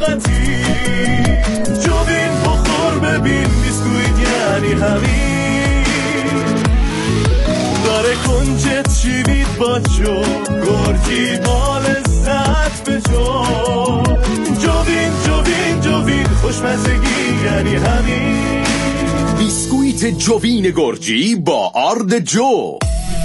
رفاقتی. جوین بخور ببین بیسکویت یعنی همین. داره کنجت شیوید با جو گرگی با لذت به جو. جوین جوین جوین خوشمزگی یعنی همین. بیسکویت جوین گرجی با آرد جو.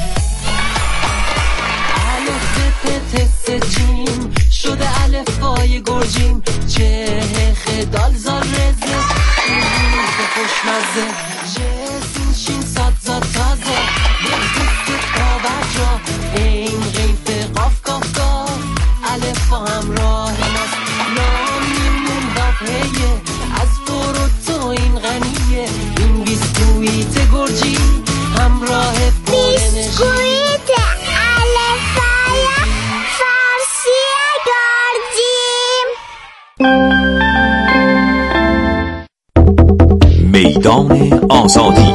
جیم شده الفای گرجیم چه خدال زار رزه خوشمزه جسین شین ساد زاد تازه نفت کابرجا این غیف قاف کاف کاف الفا همراه ماست نامیمون وفهیه از تو این غنیه. این بیسکویت گرجی همراه بیسکویت الفای فارسی گرجیم. میدان آزادی.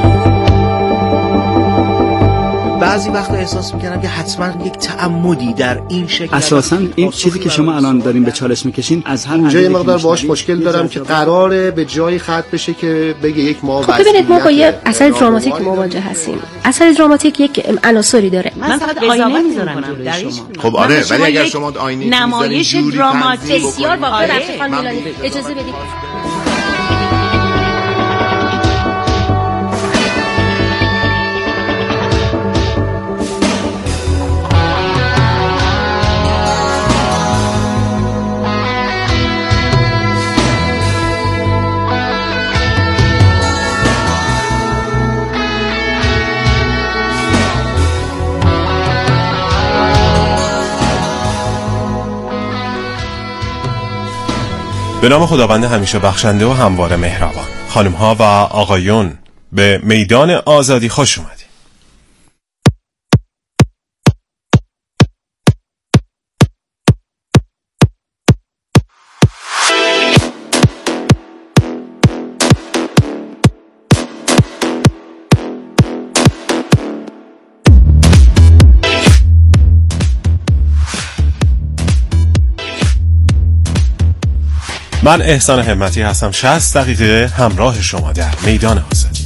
بعضی وقتا احساس میکنم که حتما یک تعمدی در این شکل اساساً این چیزی که شما الان دارین به چالش میکشین از هر جای مقدار باش مشکل دارم که قراره به جای خط بشه که بگه یک ما خب ببینید ما با یه اثر دراماتیک مواجه هستیم. اثر دراماتیک یک عناصری داره. من فقط آینه میذارم جلوی شما. خب آره ولی اگر شما آینه نمایش دراماتیک بسیار واقعا رفیقان میلانی اجازه بدید. به نام خداوند همیشه بخشنده و همواره مهربان. خانم ها و آقایون به میدان آزادی خوش اومدید. من احسان همتی هستم. 60 دقیقه همراه شما در میدان آزادی.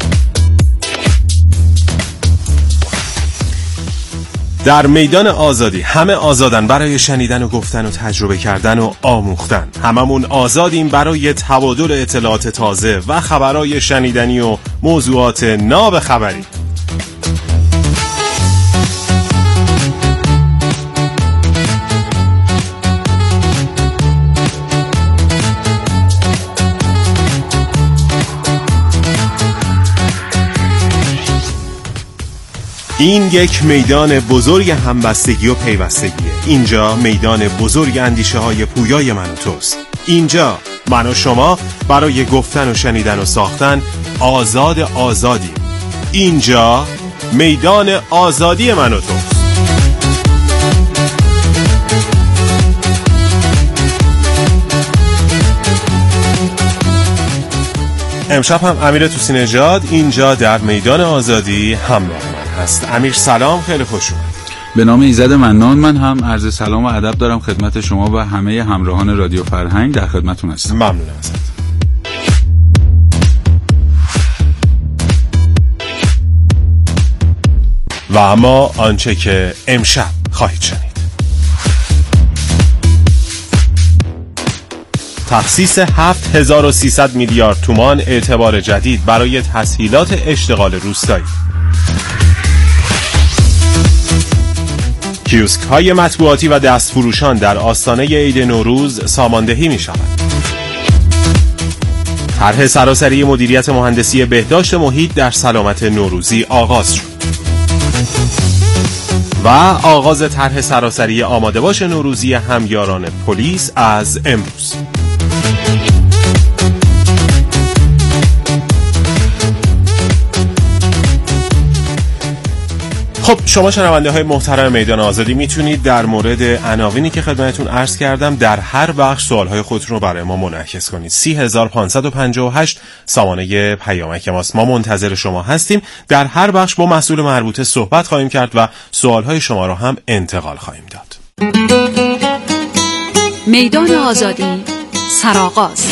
در میدان آزادی همه آزادن برای شنیدن و گفتن و تجربه کردن و آموختن. هممون آزادیم برای تبادل اطلاعات تازه و خبرهای شنیدنی و موضوعات ناب خبری. این یک میدان بزرگ همبستگی و پیوستگیه. اینجا میدان بزرگ اندیشه های پویای من و توست. اینجا من و شما برای گفتن و شنیدن و ساختن آزادیم. اینجا میدان آزادی من و توست. امشب هم امیر توسی نژاد اینجا در میدان آزادی همراه من هست. امیر سلام، خیلی خوش اومدید. به نام ایزد منان من هم عرض سلام و ادب دارم خدمت شما و همه همراهان رادیو فرهنگ. در خدمتتون هستم. ممنونم ازت. و اما آنچه که امشب خواهید شنید: تخصیص 7300 میلیارد تومان اعتبار جدید برای تسهیلات اشتغال روستایی. کیوسک های مطبوعاتی و دستفروشان در آستانه عید نوروز ساماندهی می شود. طرح سراسری مدیریت مهندسی بهداشت محیط در سلامت نوروزی آغاز شد. و آغاز طرح سراسری آماده باش نوروزی همیاران پلیس از امروز. خب شما شنونده های محترم میدان آزادی میتونید در مورد عناوینی که خدمتتون عرض کردم در هر بخش سوالهای خودتون رو برای ما منعکس کنید. 3558 سامانه پیامک ماست. ما منتظر شما هستیم. در هر بخش با مسئول مربوطه صحبت خواهیم کرد و سوالهای شما رو هم انتقال خواهیم داد. میدان آزادی، سرآغاز.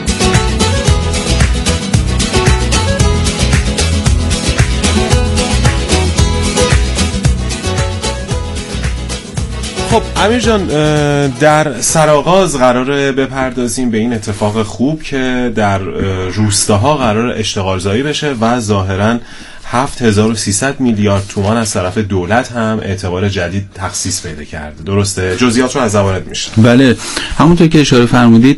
خب امیر جان، در سرآغاز قراره بپردازیم به این اتفاق خوب که در روستاها قرار اشتغالزایی بشه و ظاهراً 7300 میلیارد تومان از طرف دولت هم اعتبار جدید تخصیص پیدا کرده. درسته؟ جزئیات رو از زبانت میشه. بله، همونطور که اشاره فرمودید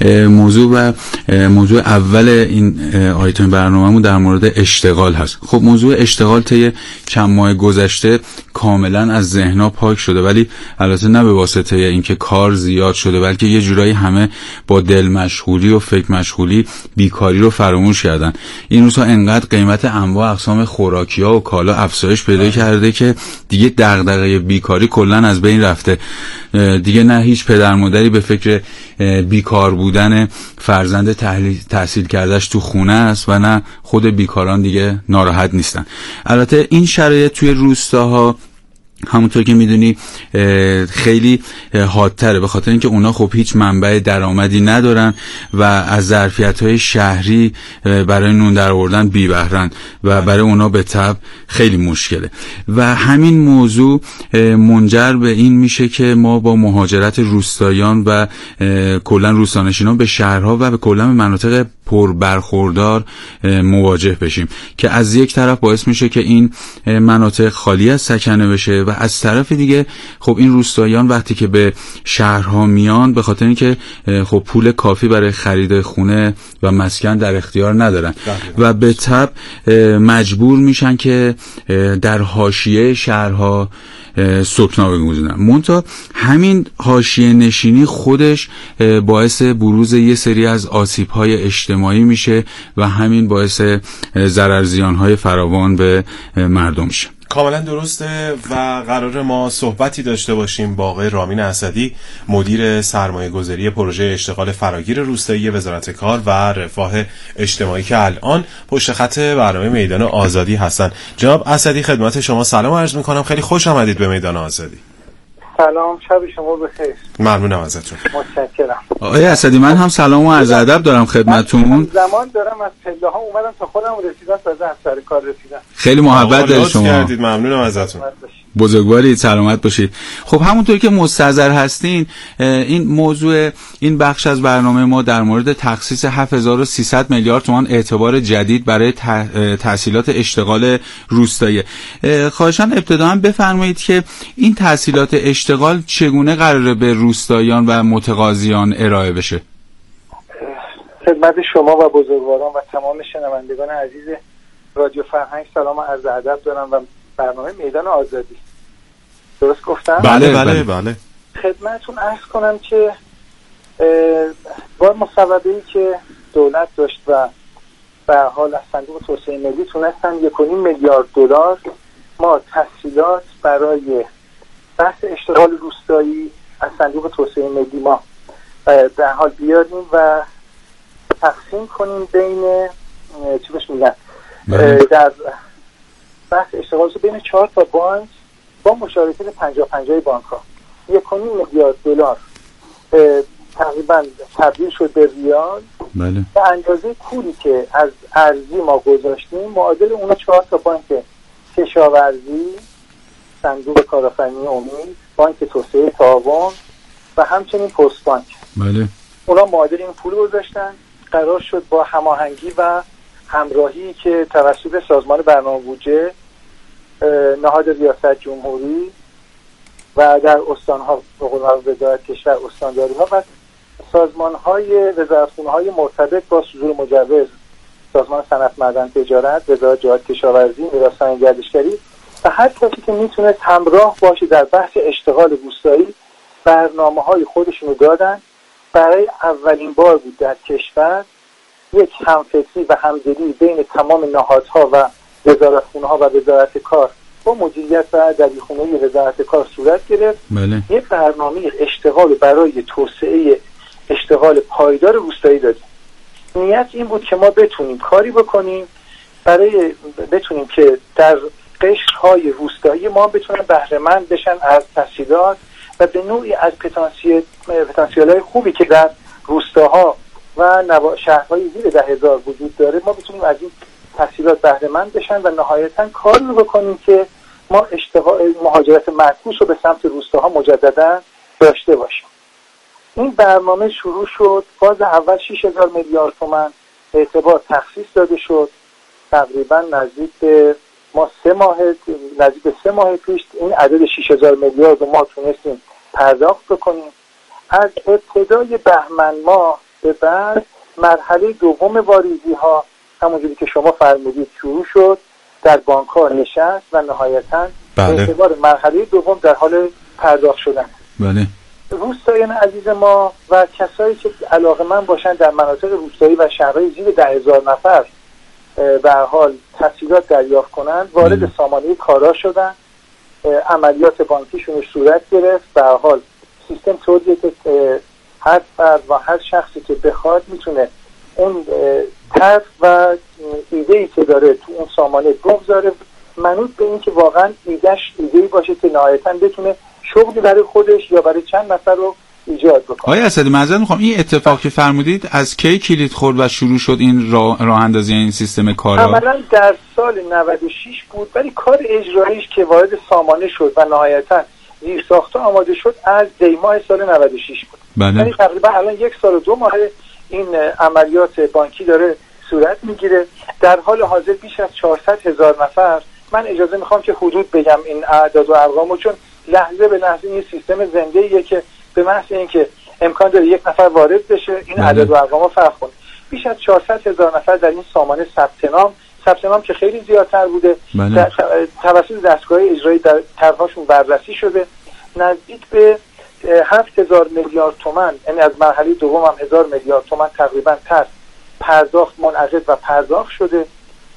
موضوع اول این آیتم برنامه‌مون در مورد اشتغال هست. خب موضوع اشتغال طی چند ماه گذشته کاملا از ذهن‌ها پاک شده، ولی البته نه به واسطه اینکه کار زیاد شده، بلکه یه جورایی همه با دل مشغولی و فکر مشغولی بیکاری رو فراموش کردن. این روزها انقدر قیمت انواع اقسام خوراکی‌ها و کالا افزایش پیدا کرده که دیگه دغدغه بیکاری کلا از بین رفته. دیگه نه هیچ پدر مادری به فکر بیکار بودن فرزند تحصیل کردهش تو خونه است و نه خود بیکاران دیگه ناراحت نیستن. البته این شرایط توی روستاها همونطور که میدونی خیلی حادتره، به خاطر اینکه اونا خب هیچ منبع درآمدی ندارن و از ظرفیت‌های شهری برای نون در آوردن بی بهره‌ن و برای اونا به طبع خیلی مشکله و همین موضوع منجر به این میشه که ما با مهاجرت روستاییان و کلا روستانشینان به شهرها و به کلا مناطق پر برخوردار مواجه بشیم که از یک طرف باعث میشه که این مناطق خالی از سکنه بشه و از طرف دیگه خب این روستاییان وقتی که به شهرها میان به خاطر اینکه خب پول کافی برای خرید خونه و مسکن در اختیار ندارن و به طبع مجبور میشن که در حاشیه شهرها سکنا بگذارن. منتها همین حاشیه نشینی خودش باعث بروز یه سری از آسیب‌های اجتماعی میشه و همین باعث ضررزیان‌های فراوان به مردم میشه. کاملا درسته و قرار ما صحبتی داشته باشیم با آقای رامین اسدی، مدیر سرمایه‌گذاری پروژه اشتغال فراگیر روستایی وزارت کار و رفاه اجتماعی که الان پشت خط برنامه میدان آزادی هستن. جناب اسدی خدمت شما سلام عرض میکنم، خیلی خوش آمدید به میدان آزادی. سلام، شب شما بخیر. ممنونم ازتون. متشکرم. آقای اسدی من هم سلام و عرض ادب دارم خدمتتون. زمان دارم از پله ها اومدم تا خودم رسیدم، تازه از سر کار رسیدم. خیلی محبت دارید شما. کردید، ممنونم ازتون. بزرگوارید، سلامت باشید. خب همونطور که مستحضر هستین این موضوع این بخش از برنامه ما در مورد تخصیص 7300 میلیارد تومان اعتبار جدید برای تحصیلات اشتغال روستایی. خواهشاً ابتداً بفرمایید که این تحصیلات اشتغال چگونه قراره به روستاییان و متقاضیان ارائه بشه؟ خدمت شما و بزرگواران و تمام شنوندگان عزیز رادیو فرهنگ سلام و عرض ادب دارم و برنامه میدان آزادی. درست گفتم؟ بله. خدمتتون عرض کنم که با مصوبه‌ای که دولت داشت و به حال از صندوق توسعه ملی تونستن 1.5 میلیارد دلار ما تسهیلات برای بحث اشتغال روستایی از صندوق توسعه ملی ما در حال بیاریم و تقسیم کنیم بین چی بهش میگن در بحث اشتغال بین 4 تا بانک با مشارکت 50-50 بانک ها 1.5 میلیارد دلار تقریبا تبدیل شد به ریال. بله. به اندازه پولی که از ارزی ما گذاشتیم معادل اون 4 تا بانک کشاورزی، صندوق کارآفرینی امید، بانک توسعه تعاون و همچنین پست بانک. بله. اونا معادل این پول گذاشتن. قرار شد با هماهنگی و همراهی که توسط سازمان برنامه بودجه، نهاد ریاست جمهوری و در استان‌ها به قول معروف وزارت کشور استانداری‌ها و سازمان‌های وزارتخونه‌های مرتبط با صدور مجوز، سازمان صنعت معدن تجارت، وزارت جهاد کشاورزی، میراث گردشگری و هر کسی که میتونه همراه باشه در بحث اشتغال روستایی برنامه‌های خودشونو دادن. برای اولین بار بود در کشور یک همفکری و همدلی بین تمام نهادها و وزارتخونه‌ها و وزارت کار با مدیریت و دبیرخونه وزارت کار صورت گرفت. بله. یک برنامه اشتغال برای توسعه اشتغال پایدار روستایی دادیم. نیت این بود که ما بتونیم کاری بکنیم برای بتونیم که در قشرهای روستایی ما بتونن بهره‌مند بشن از تسهیلات و به نوعی از پتانسیل‌های خوبی که در روستاها و شهرهای زیر 10,000 وجود داره، ما بتونیم از این تسهیلات بهره مند بشن و نهایتاً کار رو بکنیم که ما مهاجرت معکوس رو به سمت روستاها مجددا داشته باشیم. این برنامه شروع شد. فاز اول 6,000 میلیارد تومان اعتبار تخصیص داده شد. تقریبا نزدیک به 3 ماه پیش این عدد 6,000 میلیارد رو ما تونستیم پرداخت بکنیم. از ابتدای بهمن ماه به بعد مرحله دوم واریزی ها همونجوری که شما فرمودید شروع شد، در بانک ها نشست و نهایتاً به اعتبار مرحله دوم در حال پرداخت شدن. بله. روستاییان عزیز ما و کسایی که علاقه‌مند باشن در مناطق روستایی و شهرهای زیر 10,000 نفر به هر حال تسهیلات دریافت کنند وارد سامانه کارا شدن. عملیات بانکیشون صورت گرفت. به هر حال سیستم طوریه که هر فرد و هر شخصی که بخواد میتونه اون طرح و ایده‌ای که داره تو اون سامانه بگذاره، منوط به این که واقعا ایده‌ای باشه که نهایتاً بتونه شغلی برای خودش یا برای چند نفر رو ایجاد بکنه. آقای اسدی معذرت میخوام، این اتفاق که فرمودید از کی کلید خورد و شروع شد این راه اندازی این سیستم کارا؟ عملاً در سال 96 بود، ولی کار اجراییش که وارد سامانه شد و نهایتاً زیرساخت‌ها آماده شد از دی ماه سال 96 بود. بله. یعنی تقریبا الان 1 سال و 2 ماه این عملیات بانکی داره صورت میگیره. در حال حاضر بیش از 400,000 نفر، من اجازه میخوام که حدود بگم این اعداد و ارقامو، چون لحظه به لحظه این سیستم زنده‌ایه که به محض اینکه امکان داره یک نفر وارد بشه این اعداد و ارقامو فرق کنه. بیش از 400,000 نفر در این سامانه ثبت نام که خیلی زیادتر بوده. بله. توسط دستگاه اجرایی در طرحشون بررسی شده. نزدیک به 7,000 میلیارد تومان، یعنی از مرحله دوم هم 1,000 میلیارد تومان تقریبا پرداخت منعقد و پرداخت شده.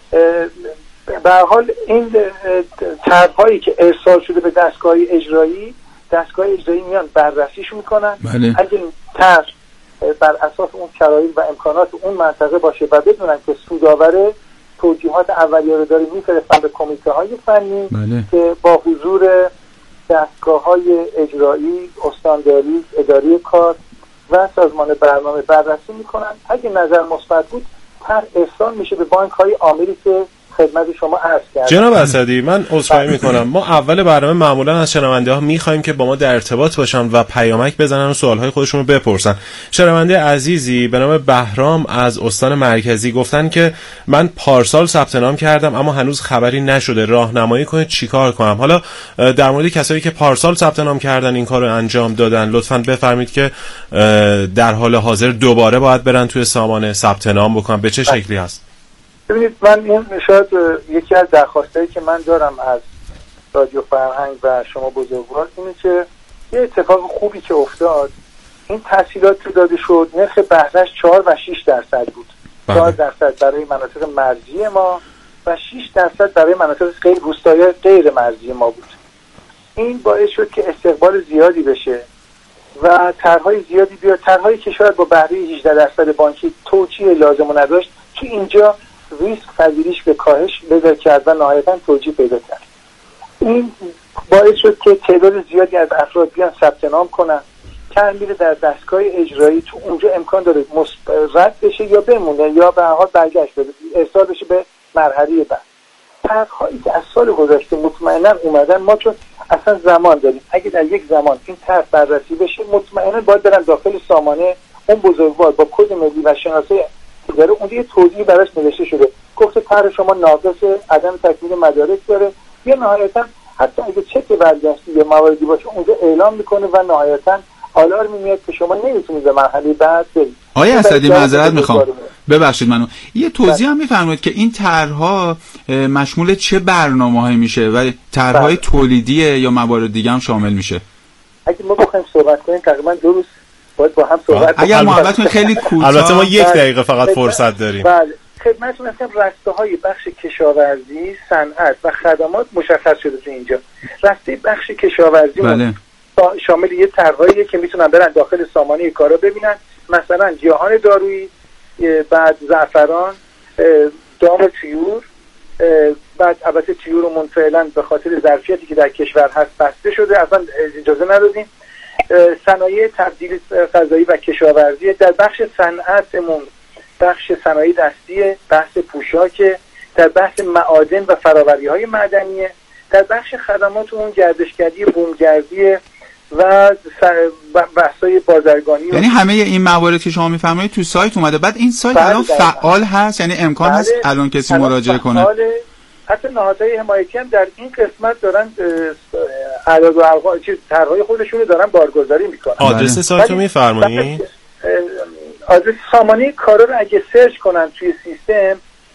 به هر حال این طرح‌هایی که ارسال شده به دستگاه اجرایی میان بررسیش میکنن. بله. اگه این طرح بر اساس اون شرایط و امکانات اون منطقه باشه و بدونن که سودآور، توجیهات اولیه رو داره میفرستن به کمیته‌های فنی. بله. که با حضور دستگاه‌های اجرایی، استانداری، اداره کار و سازمان برنامه بررسی میکنن. اگه نظر مثبت بود طرح ارسال میشه به بانک‌های عاملی که خدمت شما عرض کردم. جناب اسدی، من عذرخواهی میکنم، ما اول برنامه معمولا از شنونده‌ها میخوایم که با ما در ارتباط باشن و پیامک بزنن و سوالهای خودشون رو بپرسن. شنونده عزیزی به نام بهرام از استان مرکزی گفتن که من پارسال ثبت نام کردم اما هنوز خبری نشده، راهنمایی کنید چیکار کنم. حالا در مورد کسایی که پارسال ثبت نام کردن این کارو انجام دادن لطفاً بفرمایید که در حال حاضر دوباره باید برن توی سامانه ثبت نام بکنن، به چه شکلی هست؟ ببینید، من این شاید یکی از درخواستایی که من دارم از رادیو فرهنگ و شما بزرگوار اینه که یه اتفاق خوبی که افتاد، این تسهیلات که داده شد نرخ بهره‌اش 4 و 6% بود. 4% برای مناطق مرزی ما و 6% برای مناطق روستایی غیر مرزی ما بود. این باعث شد که استقبال زیادی بشه و طرح‌های زیادی بیاد، طرح‌هایی که شاید با بهره 18% بانکی توجیه لازم نداشت که اینجا ریسک پذیریش به کاهش پیدا کرد و نهایتاً توجیه پیدا کرد. این باعث شد که تعداد زیادی از افراد بیان ثبت نام کنن، که میره در دستگاه اجرایی تو اونجا امکان داره رد بشه یا بمونه یا به هر حال برگشت بده، ارسال بشه به مرحله بعد. طرح‌هایی که از سال گذشته مطمئنا اومدن، ما چون اصلا زمان داریم، اگه در یک زمان این طرح بررسی بشه مطمئنا باید برن داخل سامانه، اون بزرگوار با کد ملی و شناسه داره اونجا یه توضیحی براش نوشته شده، گفته طرح شما ناقص، عدم تکمیل مدارک داره، یا نهایتا حتی اگه چک برگشتی یا مواردی باشه اونجا اعلام میکنه و نهایتا آلارم میاد که شما نمیتونید به مرحله بعد برید. آقای اسدی معذرت میخوام، ببخشید منو یه توضیح هم میفرمایید که این طرح‌ها مشمول چه برنامه‌هایی میشه و طرح‌های تولیدیه یا موارد دیگه هم شامل میشه؟ اگه ما بخوایم صحبت کنیم تقریبا 2 روز باید با هم صحبت کنیم. اگر محبت کنید خیلی کوتاه، البته ما 1 دقیقه فقط فرصت داریم. بله، خدمتتون هستم. رسته‌های بخش کشاورزی، صنعت و خدمات مشخص شده تو اینجا. رسته بخش کشاورزی بله. شامل یه طرح‌هایی که میتونن برن داخل سامانه کارا ببینن، مثلا گیاهان دارویی، بعد زعفران، دام طیور، بعد البته طیور رو فعلا به خاطر ظرفیتی که در کشور هست بسته شده، اصلا اجازه ندادیم. صنایع تبدیل غذایی و کشاورزی، در بخش صنعتمون بخش صنایع دستی، بحث پوشاک، در بحث معادن و فراوری‌های معدنیه، در بخش خدمات اون گردشگری، بومگردی و بحث‌های بازرگانی. یعنی همه این موارد که شما می‌فرمایید تو سایت اومده. بعد این سایت الان فعال هست، یعنی امکان هست الان کسی مراجعه کنه؟ حتی نهادهای حمایتی هم در این قسمت دارن اعداد و ارقام طرحهای خودشونو دارن بارگذاری میکنن. آدرس سایت رو می‌فرمایید؟ آدرس سامانه کارا رو اگه سرچ کنن توی سیستم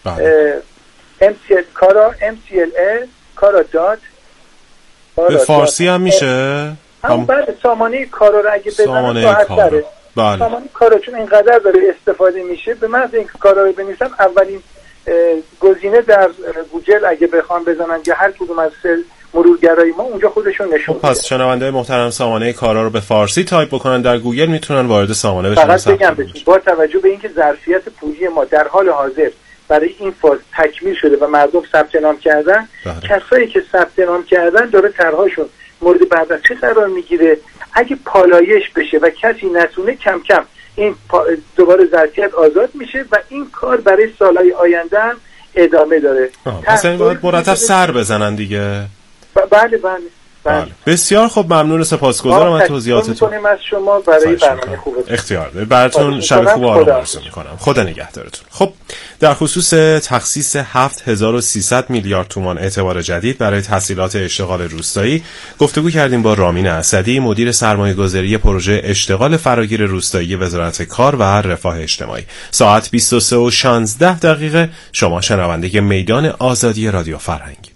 MCL کارا MCLS کارا دات به فارسی هم میشه؟ بله سامانه کارا رو اگه بزنن راحت تره. سامانه کارا چون اینقدر داره استفاده میشه، به محض اینکه کارا رو بنویسن اولین گزینه در گوگل اگه بخوام بزنن یا هر کدوم از مرورگرای ما اونجا خودشون نشون میده. پس شنونده محترم سامانه کارا رو به فارسی تایپ بکنن در گوگل میتونن وارد سامانه بشن. فقط بگم با توجه به اینکه ظرفیت پولی ما در حال حاضر برای این فاز تکمیل شده و مردم ثبت نام کردن، کسایی که ثبت نام کردن داره طرحشون مورد بررسی قرار میگیره. اگه پالایش بشه و کسی نتونه، کم کم این دوباره ظرفیت آزاد میشه و این کار برای سالهای آینده هم ادامه داره. پس این باید مرتب سر بزنن دیگه. بله. بسیار خوب، ممنون، سپاسگزارم از توضیحاتتون. می‌کنیم از شما برای برنامه خوبتون. اختیار دارید. براتون شب خوب و آرام آرزو می‌کنم. خدا نگهدارتون. خب در خصوص تخصیص 7300 میلیارد تومان اعتبار جدید برای تسهیلات اشتغال روستایی گفتگو کردیم با رامین اسدی، مدیر سرمایه‌گذاری پروژه اشتغال فراگیر روستایی وزارت کار و رفاه اجتماعی. ساعت 23:16 شما شنونده میدان آزادی رادیو فرهنگ.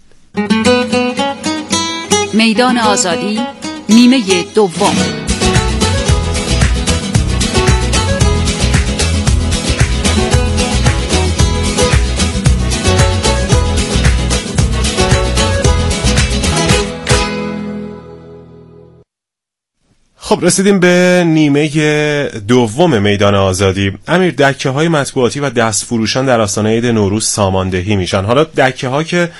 میدان آزادی، نیمه دوم. خب رسیدیم به نیمه دوم میدان آزادی. امیر، دکه های مطبوعاتی و دستفروشان در آستانه عید نوروز ساماندهی میشن. حالا دکه ها که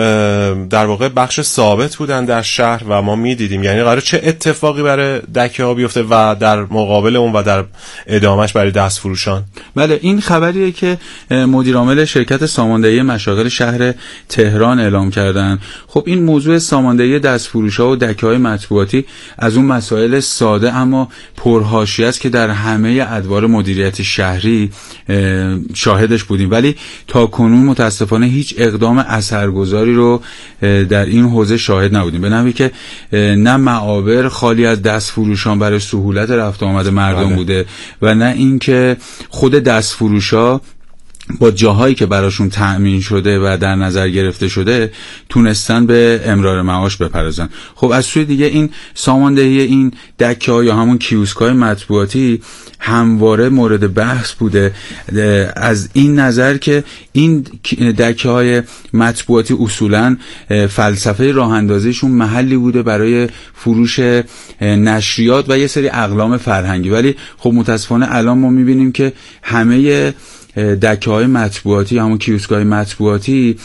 در واقع بخش ثابت بودن در شهر و ما میدیدیم، یعنی قراره چه اتفاقی برای دکه ها بیفته و در مقابل اون و در ادامهش برای دستفروشان؟ بله، این خبریه که مدیر عامل شرکت ساماندهی مشاغل شهر تهران اعلام کردن. خب این موضوع ساماندهی دستفروش‌ها و دکه‌های مطبوعاتی از اون مسائل ساده اما پرحاشیه است که در همه ادوار مدیریت شهری شاهدش بودیم، ولی تا کنون متاسفانه هیچ اقدام اثرگذاری رو در این حوزه شاهد نبودیم، به نحوی که نه معابر خالی از دستفروشان برای سهولت رفت آمد مردم بوده و نه اینکه خود دستفروشا با جاهایی که براشون تأمین شده و در نظر گرفته شده تونستن به امرار معاش بپردازن. خب از سوی دیگه این ساماندهی این دکه‌ها یا همون کیوسک‌های مطبوعاتی همواره مورد بحث بوده، از این نظر که این دکه‌های مطبوعاتی اصولاً فلسفه راه اندازیشون محلی بوده برای فروش نشریات و یه سری اقلام فرهنگی، ولی خب متاسفانه الان ما می‌بینیم که همه دکه‌های مطبوعاتی، همون کیوسک‌های مطبوعاتی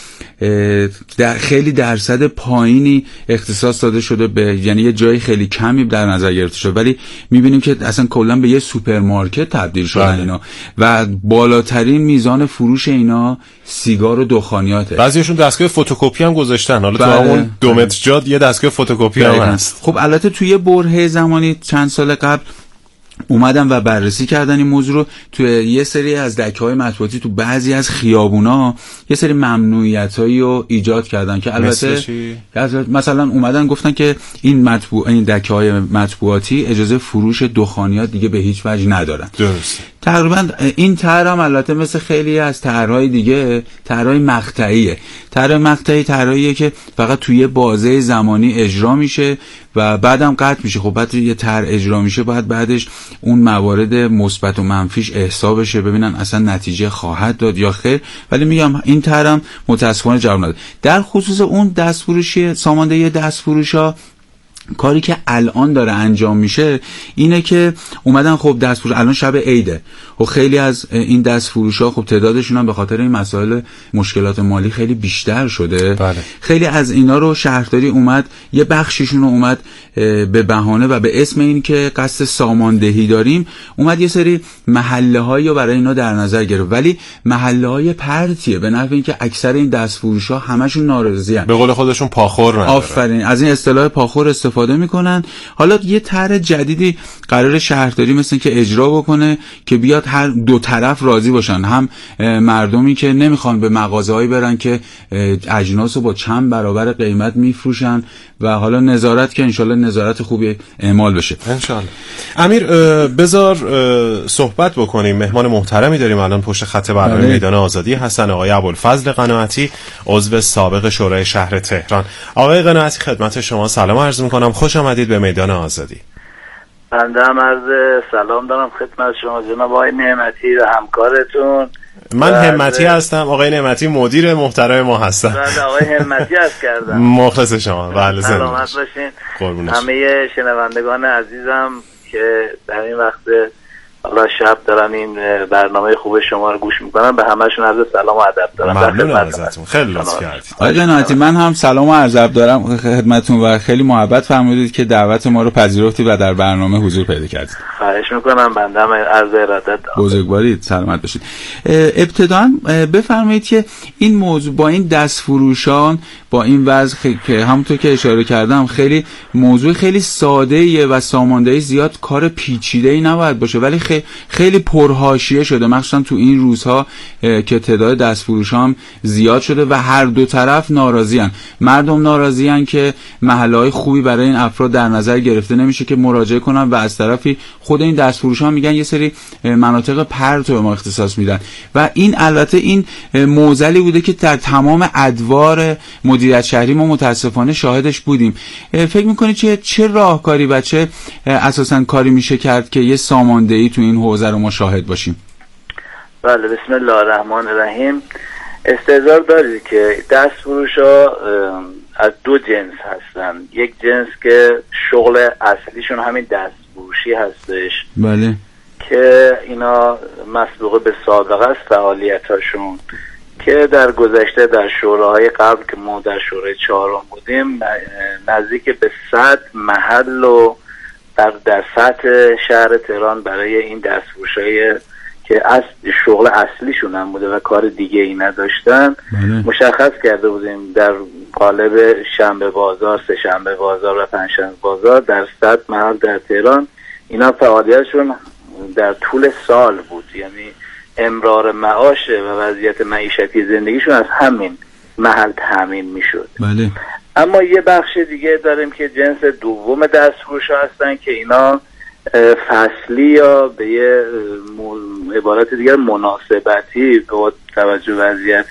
در خیلی درصد پایینی اختصاص داده شده به، یعنی یه جای خیلی کمی در نظر گرفته شده، ولی می‌بینیم که اصلا کلاً به یه سوپرمارکت تبدیل شدن اینا و بالاترین میزان فروش اینا سیگار و دخانیاته. بعضیشون دستگاه فتوکپی هم گذاشتن. حالا تو همون 2 متر جاد یه دستگاه فتوکپی هم هست. خب البته توی برهه زمانی چند سال قبل اومدن و بررسی کردن این موضوع رو. توی یه سری از دکه‌های مطبوعاتی تو بعضی از خیابونا یه سری ممنوعیتایی رو ایجاد کردن که البته مثلا اومدن گفتن که این دکه‌های مطبوعاتی اجازه فروش دخانیات دیگه به هیچ وجه ندارن. درست. تقریبا این طرح هم البته مثل خیلی از طرح‌های دیگه طرح‌های مقطعیه. طرح مقطعی طرحیه که فقط توی بازه زمانی اجرا میشه و بعدم قطع میشه. خب بعد یه طرح اجرا میشه بعد بعدش اون موارد مثبت و منفیش احساب بشه ببینن اصلا نتیجه خواهد داد یا خیر، ولی میگم این طرح متاسفانه جواب نداد. در خصوص اون دستفروشی ساماندهی دستفروشا کاری که الان داره انجام میشه اینه که اومدن خب دستفروش، الان شب عیده و خیلی از این دستفروشا خب تعدادشون هم به خاطر این مسائل مشکلات مالی خیلی بیشتر شده. بله. خیلی از اینا رو شهرداری اومد یه بخشیشون رو اومد به بهانه و به اسم این که قصد ساماندهی داریم اومد یه سری محله‌هایی رو برای اینا در نظر گرفت، ولی محله‌های پرتیه به نحوی اینکه اکثر این دستفروشا همشون ناراضی‌ان، به قول خودشون پاخور نداره. آفرین، از این اصطلاح پاخور استفاده میکنن. حالا یه طرح جدیدی قرار شهرداری مثل که اجرا بکنه که بیاد هر دو طرف راضی باشن، هم مردمی که نمیخوان به مغازه‌هایی برن که اجناس رو با چند برابر قیمت میفروشن و حالا نظارت که انشالله نظارت خوبی اعمال بشه انشالله. امیر بذار صحبت بکنیم. مهمان محترمی داریم الان پشت خط برنامه میدان آزادی هستن، آقای ابوالفضل قناعتی، عضو سابق شورای شهر تهران. آقای قناعتی خدمت شما سلام عرض میکنم، خوش آمدید به میدان آزادی. بنده هم عرض سلام دارم خدمت شما جناب آقای نعمتی و همکارتون. من همتی هستم، آقای نعمتی مدیر محترم ما هستن. بله آقای همتی هست کردم. مخلص شما. بله سلامت باشین. همه شنوندگان عزیزم که در این وقت حالا شب دارن این برنامه خوب شما رو گوش میکنن، به همه‌شون عرض سلام و ادب دارم. ممنون ازتون، خیلی لطف کردید. آقای قناعتی من هم سلام و عرض ادب دارم خدمتتون و خیلی محبت فرمودید که دعوت ما رو پذیرفتید و در برنامه حضور پیدا کردید. خواهش میکنم، بنده هم عرض ارادت دارم. بزرگوارید، سلامت باشید. ابتداً بفرمایید که این موضوع با این دستفروشان با این وضع که همونطور که اشاره کردم خیلی موضوع خیلی ساده‌ایه و ساماندهی زیاد کار پیچیده‌ای نباید باشه، ولی خیلی پرحاشیه شده، مخصوصا تو این روزها که تعداد دستفروشان زیاد شده و هر دو طرف ناراضی‌ان. مردم ناراضی‌ان که محله‌های خوبی برای این افراد در نظر گرفته نمیشه که مراجعه کنن و از طرفی خود این دستفروشان میگن یه سری مناطق پرت رو به ما اختصاص میدن و این البته این معضلی بوده که در تمام ادوار مدیریت شهری ما متاسفانه شاهدش بودیم. فکر میکنید چه راهکاری و چه اساساً کاری میشه کرد که یه ساماندهی تو این حوزه رو ما شاهد باشیم؟ بله بسم الله الرحمن الرحیم. استحضار دارید که دستفروشا از دو جنس هستن. یک جنس که شغل اصلیشون همین دستفروشی هستش، بله، که اینا مسبوقه به سابقه است فعالیتاشون، که در گذشته در شوراهای قبل که ما در شورای 4 بودیم نزدیک به 100 محل و در سطح شهر تهران برای این دستفروشای که شغل اصلیشون هم بوده و کار دیگه ای نداشتن مشخص کرده بودیم در قالب شنبه بازار، سه شنبه بازار و پنج شنبه بازار در 100 محل در تهران اینا فعالیتشون در طول سال بود، یعنی امرار معاش و وضعیت معیشتی زندگیشون از همین محل تامین میشد. بله. اما یه بخش دیگه داریم که جنس دوم دستفروشا هستن که اینا فصلی یا به یه عبارت دیگر مناسبتی با توجه وضعیت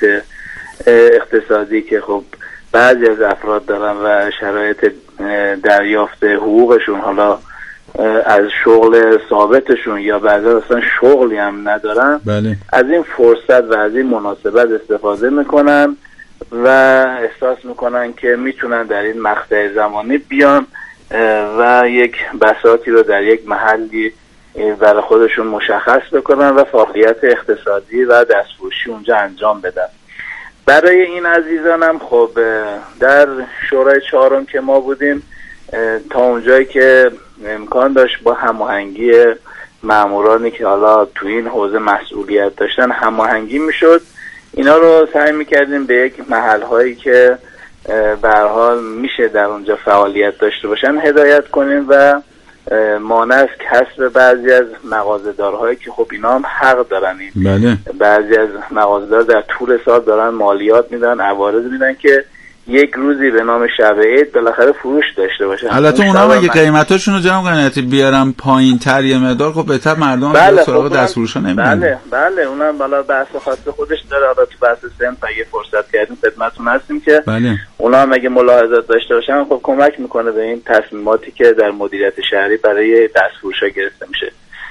اقتصادی که خب بعضی از افراد دارن و شرایط دریافت حقوقشون حالا از شغل ثابتشون یا بعضی اصلا شغلی هم ندارن، بله. از این فرصت و از این مناسبت استفاده میکنن و احساس میکنن که میتونن در این مقطع زمانی بیان و یک بساطی رو در یک محلی برای خودشون مشخص بکنن و فعالیت اقتصادی و دستفروشی اونجا انجام بدن. برای این عزیزانم خب در شورای 4 که ما بودیم تا اونجایی که امکان داشت با هماهنگی مامورانی که حالا تو این حوزه مسئولیت داشتن هماهنگی میشد، اینا رو سعی میکردیم به یک محل هایی که به هر حال میشه در اونجا فعالیت داشته باشن هدایت کنیم و مانع از کسب بعضی از مغازه‌دارهایی که خب اینا هم حق دارن. بله. بعضی از مغازه‌دار در طول سال دارن مالیات میدن، عوارض میدن که یک روزی به نام شب عید بالاخره فروش داشته باشه. البته اونا هم اگه قیمتاشون رو جمع قناعتی بیارن پایین‌تر یه مقدار خب بهتر مردم بله سراغ دستفروشا نمیرن. بله اونم بالا بحث خاص خودش داره. حالا تو بحث صنف اگه فرصت کردیم خدمتتون هستیم که بله. اونا هم اگه ملاحظات داشته باشن خب کمک میکنه به این تصمیماتی که در مدیریت شهری برای دستفروشا گرفته میشه.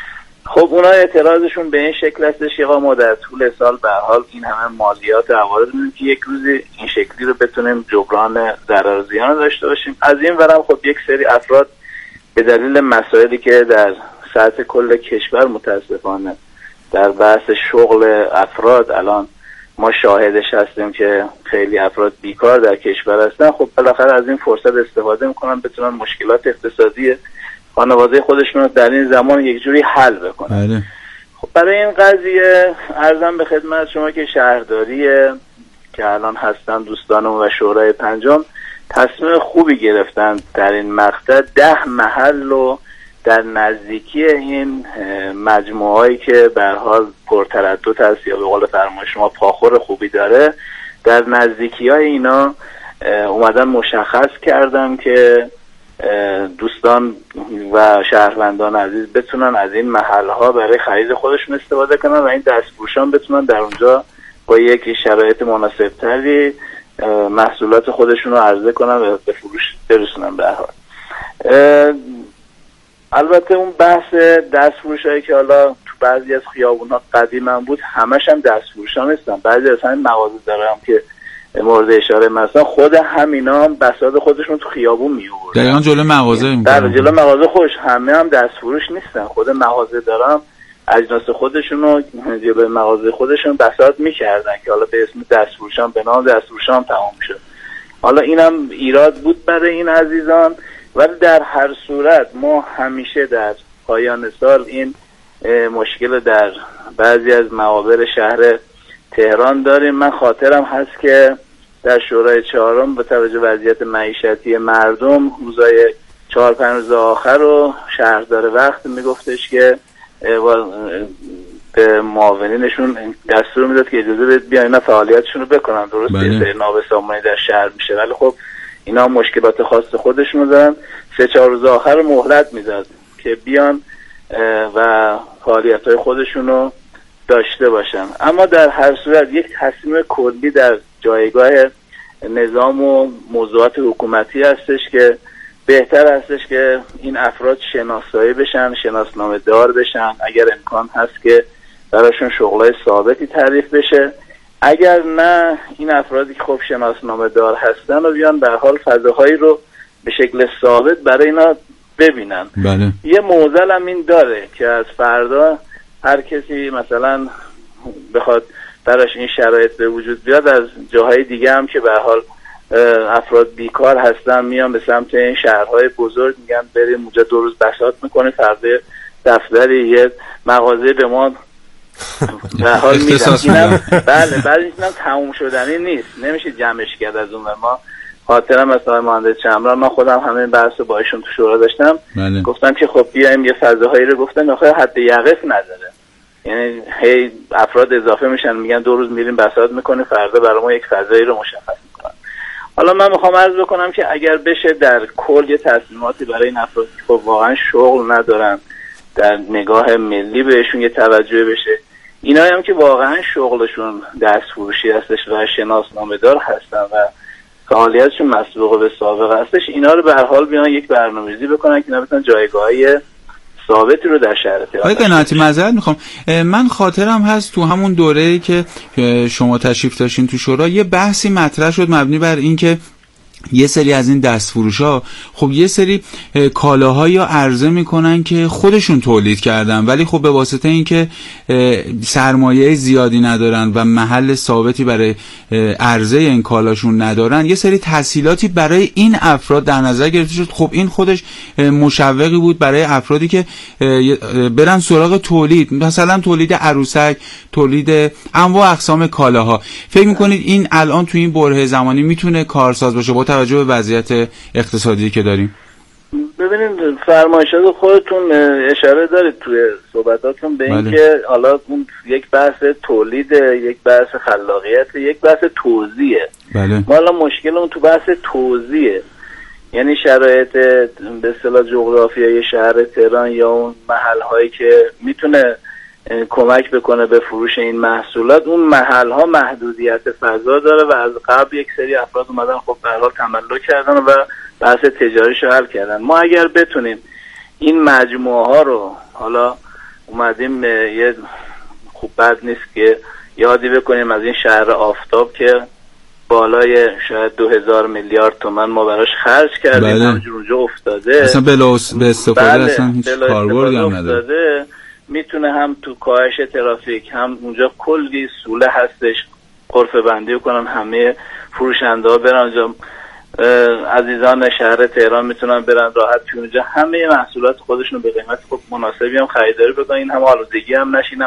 خب اونا اعتراضشون به این شکل هستش که ما در طول سال به هر حال این همه مالیات و عوارض میدیم که یک روزی این شکلی رو بتونیم جبران ضرر و زیان داشته باشیم. از این ورم خب یک سری افراد به دلیل مسائلی که در سطح کل کشور متاسفانه در بحث شغل افراد الان ما شاهدش هستیم که خیلی افراد بیکار در کشور هستن، خب بالاخره از این فرصت استفاده میکنن بتونن مشکلات اقتصادی خانواده خودشون رو در این زمان یک جوری حل بکنن. بله. خب برای این قضیه عرضم به خدمت شما که شهرداری که الان هستن دوستانم و شورای پنجم تصمیم خوبی گرفتن در این مقطع 10 محل رو در نزدیکی این مجموعهایی که به هر حال پرتردد هست یا به قول فرمای شما پاخور خوبی داره، در نزدیکی‌های اینا اومدن مشخص کردن که دوستان و شهروندان عزیز بتونن از این محل‌ها برای خرید خودشون استفاده کنن و این دستفروشان بتونن در اونجا با یک شرایط مناسب‌تری محصولات خودشون رو عرضه کنن و به فروش برسونن. به هر حال البته اون بحث دستفروشایی که حالا تو بعضی از خیابون‌ها قدیما بود همش هم دستفروشان نیستن، بعضی از همین مغازه دارم که مورد اشاره مثلا خود همینا هم بساط خودشون تو خیابون میوردن. دقیقاً جلوی مغازه در جلوی مغازه خوش همه هم دستفروش نیستن، خود مغازه دارم اجناس خودشون رو جلوی مغازه خودشون بساط میکردن که حالا به اسم دستفروشان به نام دستفروشان تمام شد. حالا اینم ایراد بود برای این عزیزان، ولی در هر صورت ما همیشه در پایان سال این مشکل در بعضی از معابر شهر تهران داریم. من خاطرم هست که در شورای چهارم با توجه وضعیت معیشتی مردم روزای 4-5 روز آخر رو شهردار وقت میگفتش که به معاونینشون دستور میداد که اجازه بدید بیان اینا فعالیتشون رو بکنن. درست یه سری نابسامانی در شهر میشه ولی خب اینا مشکلات خاص خودشون رو دارن. 3-4 روز آخر رو مهلت میداد که بیان و فعالیت‌های خودشون رو داشته باشن. اما در هر صورت یک تصمیم کلی در جایگاه نظام و موضوعات حکومتی هستش که بهتر هستش که این افراد شناسایی بشن، شناسنامه دار بشن، اگر امکان هست که براشون شغلای ثابتی تعریف بشه، اگر نه این افرادی که خب شناسنامه دار هستن و بیان به حال فضاهایی رو به شکل ثابت برای اینا ببینن. بله. یه معضل هم این داره که از فردا هر کسی مثلا بخواد براش این شرایط به وجود بیاد از جاهای دیگه هم که به حال افراد بیکار هستن میان به سمت این شهرهای بزرگ میگن بریم اونجا 2 روز بساط میکنه، فردا دفتری یه مغازه به ما به حال میدن. بله بعد اینم تموم شدنی نیست، نمیشه جمعش کرد. از اون ما خاطرم مثلا مهندس چمران، من خودم همه بحث رو با ایشون تو شورا داشتم. بله. گفتم که خب بیایم یه فضاهایی رو گفتم آخه حد یقف نداره، یعنی هی افراد اضافه میشن میگن 2 روز میریم بساط میکنه فردا برای ما یک فضایی رو مشخص میکنن. حالا من میخوام عرض بکنم که اگر بشه در کل یه تصمیماتی برای این افراد که خب واقعا شغل ندارن در نگاه ملی بهشون یه توجه بشه، اینایی هم که واقعا شغلشون دستفروشی هستش و شناسنامه دار هستن و فعالیتشون مسبوق به سابقه هستش، اینا رو به هر حال بیان یک برنامه‌ریزی بکنن که اینا بتونن جایگاهی ثابتی رو در شهر تهران. آقای قناعتی معذرت میخوام، من خاطرم هست تو همون دوره‌ای که شما تشریف داشتین تو شورا یه بحثی مطرح شد مبنی بر این که یه سری از این دستفروش‌ها خب یه سری کالاهایی رو عرضه میکنن که خودشون تولید کردن ولی خب به واسطه اینکه سرمایه زیادی ندارن و محل ثابتی برای عرضه این کالاشون ندارن یه سری تسهیلاتی برای این افراد در نظر گرفته شد. خب این خودش مشوقی بود برای افرادی که برن سراغ تولید، مثلا تولید عروسک، تولید انواع اقسام کالاها. فکر میکنید این الان تو این بره زمانی میتونه کارساز باشه با توجه به وضعیت اقتصادی که داریم؟ ببینید فرمایشات خودتون اشاره دارید توی صحبتاتون به این که حالا اون یک بحث تولید، یک بحث خلاقیت، یک بحث توزیعه. بله. ما الان مشکلمون تو بحث توزیعه، یعنی شرایط به اصطلاح جغرافیایی شهر تهران یا اون محل‌هایی که میتونه کمک بکنه به فروش این محصولات، اون محل‌ها محدودیت فضا داره و از قبل یک سری افراد اومدن خب به هر حال تملک کردن و بحث تجاریش رو حل کردن. ما اگر بتونیم این مجموعه ها رو حالا اومدیم یه خوب بد نیست که یادی بکنیم از این شهر آفتاب که بالای شاید 2000 میلیارد تومان ما براش خرج کردیم. همونجور اونجا افتاده اصلا به استفاده اصلا هیچ کاربردی هم نداره. میتونه هم تو کاهش ترافیک، هم اونجا کلی سوله هستش، غرفه بندی کنن همه فروشنده ها برن اونجا، عزیزان شهر تهران میتونن برن راحت اونجا همه محصولات خودشون به قیمت خوب مناسبی هم خریداری بکنن، این هم آلودگی هم نشین،